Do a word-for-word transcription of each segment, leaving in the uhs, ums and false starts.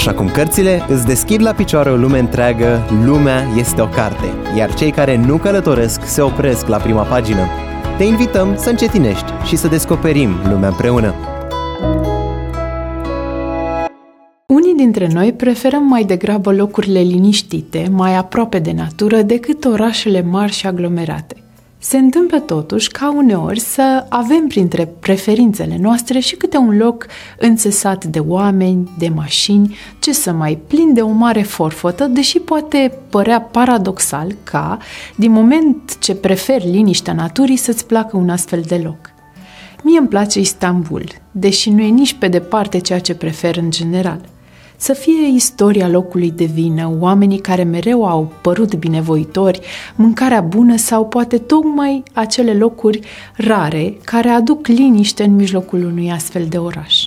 Așa cum cărțile îți deschid la picioare o lume întreagă, lumea este o carte, iar cei care nu călătoresc se opresc la prima pagină. Te invităm să încetinești și să descoperim lumea împreună. Unii dintre noi preferăm mai degrabă locurile liniștite, mai aproape de natură, decât orașele mari și aglomerate. Se întâmplă totuși ca uneori să avem printre preferințele noastre și câte un loc înțesat de oameni, de mașini, ce să mai, plin de o mare forfotă, deși poate părea paradoxal ca, din moment ce preferi liniștea naturii, să-ți placă un astfel de loc. Mie îmi place Istanbul, deși nu e nici pe departe ceea ce prefer în general. Să fie istoria locului de vină, oamenii care mereu au părut binevoitori, mâncarea bună sau poate tocmai acele locuri rare care aduc liniște în mijlocul unui astfel de oraș.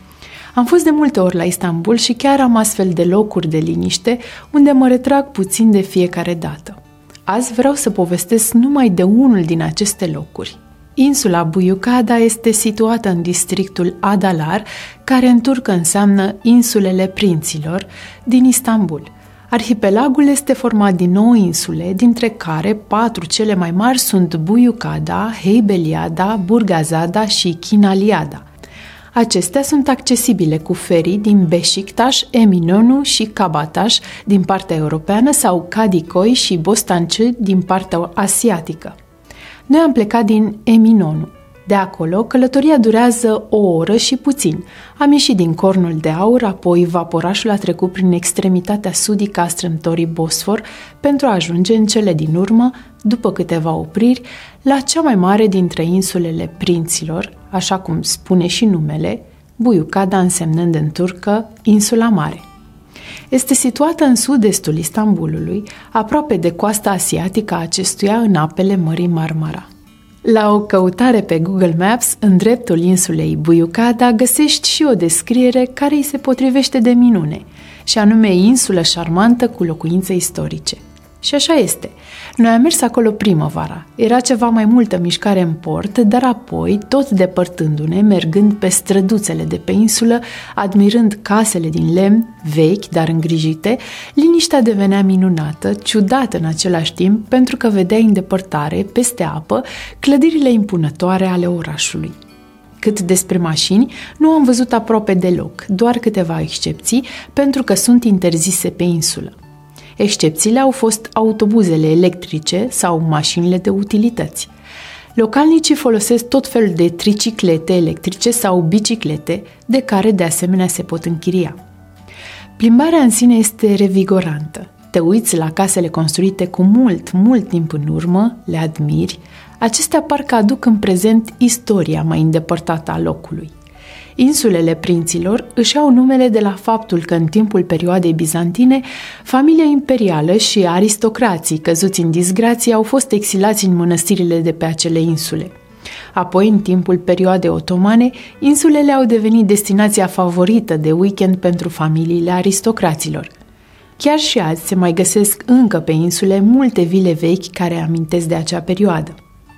Am fost de multe ori la Istanbul și chiar am astfel de locuri de liniște unde mă retrag puțin de fiecare dată. Azi vreau să povestesc numai de unul din aceste locuri. Insula Buyukada este situată în districtul Adalar, care în turcă înseamnă Insulele Prinților, din Istanbul. Arhipelagul este format din nouă insule, dintre care patru cele mai mari sunt Buyukada, Heybeliada, Burgazada și Kinaliada. Acestea sunt accesibile cu ferii din Beşiktaş, Eminönü și Kabataş din partea europeană sau Kadıköy și Bostancı din partea asiatică. Noi am plecat din Eminönü. De acolo, călătoria durează o oră și puțin. Am ieșit din Cornul de Aur, apoi vaporașul a trecut prin extremitatea sudică a strâmtorii Bosfor pentru a ajunge în cele din urmă, după câteva opriri, la cea mai mare dintre insulele Prinților, așa cum spune și numele, Buyukada însemnând în turcă insula mare. Este situată în sud-estul Istanbulului, aproape de coasta asiatică a acestuia în apele Mării Marmara. La o căutare pe Google Maps, în dreptul insulei Buyukada, găsești și o descriere care îi se potrivește de minune, și anume insulă șarmantă cu locuințe istorice. Și așa este. Noi am mers acolo primăvara. Era ceva mai multă mișcare în port, dar apoi, tot depărtându-ne, mergând pe străduțele de pe insulă, admirând casele din lemn, vechi, dar îngrijite, liniștea devenea minunată, ciudată în același timp, pentru că vedeai în depărtare, peste apă, clădirile impunătoare ale orașului. Cât despre mașini, nu am văzut aproape deloc, doar câteva excepții, pentru că sunt interzise pe insulă. Excepțiile au fost autobuzele electrice sau mașinile de utilități. Localnicii folosesc tot felul de triciclete electrice sau biciclete, de care de asemenea se pot închiria. Plimbarea în sine este revigorantă. Te uiți la casele construite cu mult, mult timp în urmă, le admiri. Acestea parcă aduc în prezent istoria mai îndepărtată a locului. Insulele Prinților își au numele de la faptul că în timpul perioadei bizantine, familia imperială și aristocrații căzuți în disgrație au fost exilați în mănăstirile de pe acele insule. Apoi, în timpul perioadei otomane, insulele au devenit destinația favorită de weekend pentru familiile aristocraților. Chiar și azi se mai găsesc încă pe insule multe vile vechi care amintesc de acea perioadă.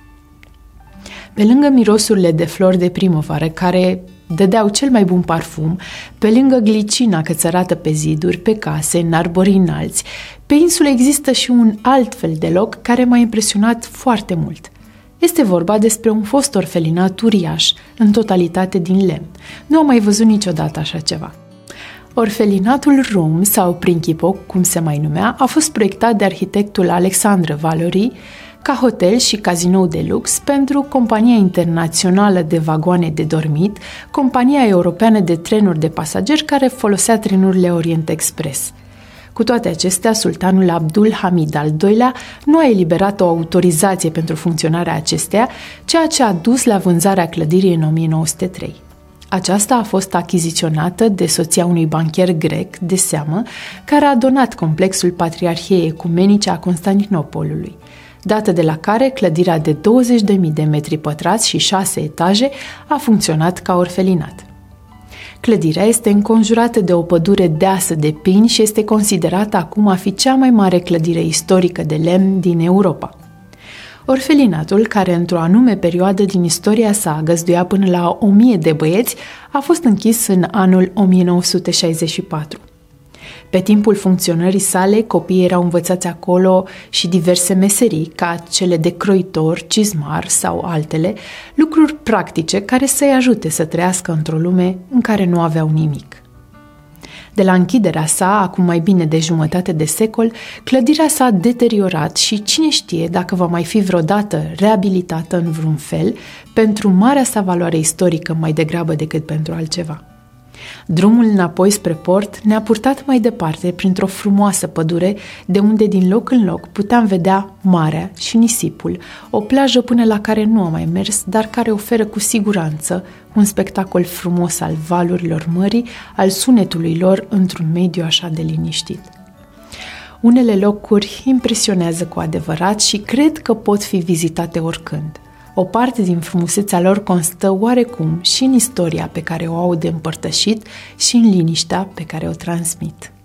Pe lângă mirosurile de flori de primăvară, care dădeau cel mai bun parfum, pe lângă glicina cățărată pe ziduri, pe case, în arbori înalți, pe insulă există și un alt fel de loc care m-a impresionat foarte mult. Este vorba despre un fost orfelinat uriaș, în totalitate din lemn. Nu am mai văzut niciodată așa ceva. Orfelinatul Rum, sau Principok, cum se mai numea, a fost proiectat de arhitectul Alexandre Valory ca hotel și cazinou de lux pentru Compania Internațională de Vagoane de Dormit, compania europeană de trenuri de pasageri care folosea trenurile Orient Express. Cu toate acestea, sultanul Abdul Hamid al doilea nu a eliberat o autorizație pentru funcționarea acesteia, ceea ce a dus la vânzarea clădirii în o mie nouă sute trei. Aceasta a fost achiziționată de soția unui bancher grec de seamă, care a donat complexul Patriarhiei Ecumenice a Constantinopolului, dată de la care clădirea de douăzeci de mii de metri pătrați și șase etaje a funcționat ca orfelinat. Clădirea este înconjurată de o pădure deasă de pini și este considerată acum a fi cea mai mare clădire istorică de lemn din Europa. Orfelinatul, care într-o anume perioadă din istoria sa găzduia până la o mie de băieți, a fost închis în anul o mie nouă sute șaizeci și patru. Pe timpul funcționării sale, copiii erau învățați acolo și diverse meserii, ca cele de croitor, cizmar sau altele, lucruri practice care să-i ajute să trăiască într-o lume în care nu aveau nimic. De la închiderea sa, acum mai bine de jumătate de secol, clădirea s-a deteriorat și cine știe dacă va mai fi vreodată reabilitată în vreun fel pentru marea sa valoare istorică mai degrabă decât pentru altceva. Drumul înapoi spre port ne-a purtat mai departe printr-o frumoasă pădure, de unde din loc în loc puteam vedea marea și nisipul, o plajă până la care nu am mai mers, dar care oferă cu siguranță un spectacol frumos al valurilor mării, al sunetului lor într-un mediu așa de liniștit. Unele locuri impresionează cu adevărat și cred că pot fi vizitate oricând. O parte din frumusețea lor constă oarecum și în istoria pe care o au de împărtășit și în liniștea pe care o transmit.